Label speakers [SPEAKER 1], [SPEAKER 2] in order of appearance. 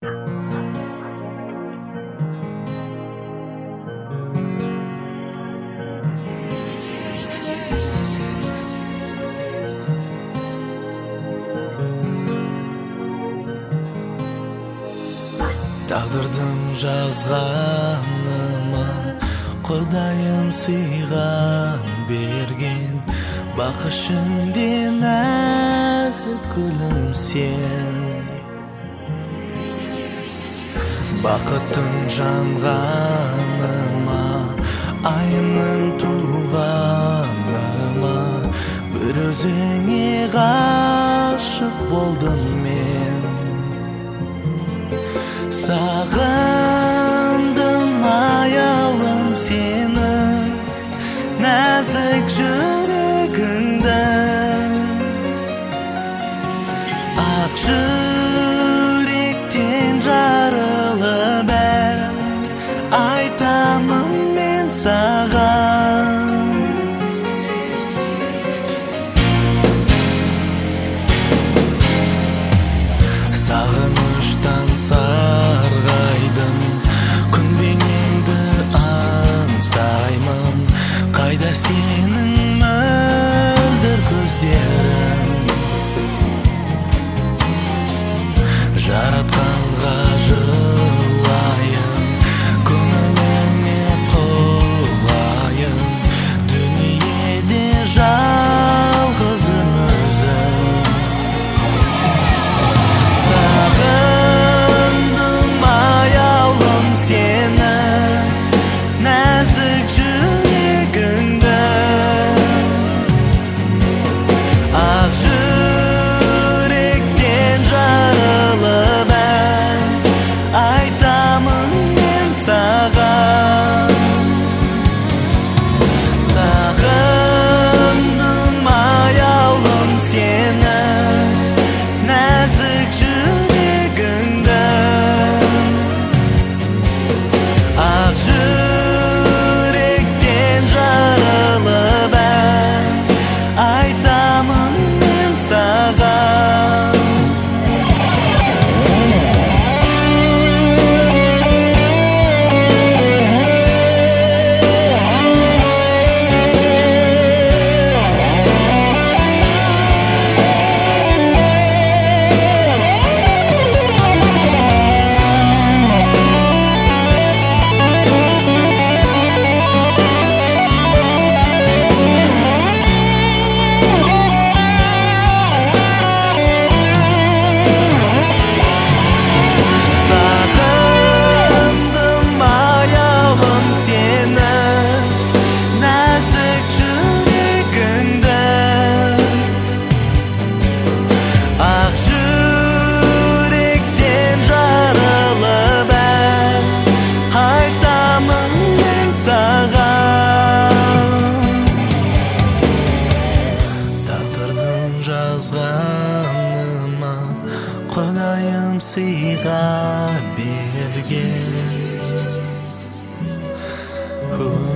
[SPEAKER 1] Тағдырдың жазғаныма Құдайым сыйған берген бақышыңде нәзік гүлім сен. Бақыттың жанғаныма айының туғаныма бір өзіңе ғашық болдым мен. Сағындым аялым сені, нәзік жүрегіңді. Ақ жүректен жарылып айтамын мен саған. Сағыныштан сарғайдым, күнбеңеңді аңсаймын. Қайда сенің мөлдір көздерің? Жаратқанға жылайын, көңіліңе қолайын. Дүниеде жалғызым өзім. Сағындым аялым сені, нәзік жүрегіңді. Ақ жүректен жарылып айтамын мен саған. Сағындым аялым сені, нәзік жүрегіңді. Ақ жүректен жарылып айтамын мен саған. Жазғаныма Құдайым сыйға берген.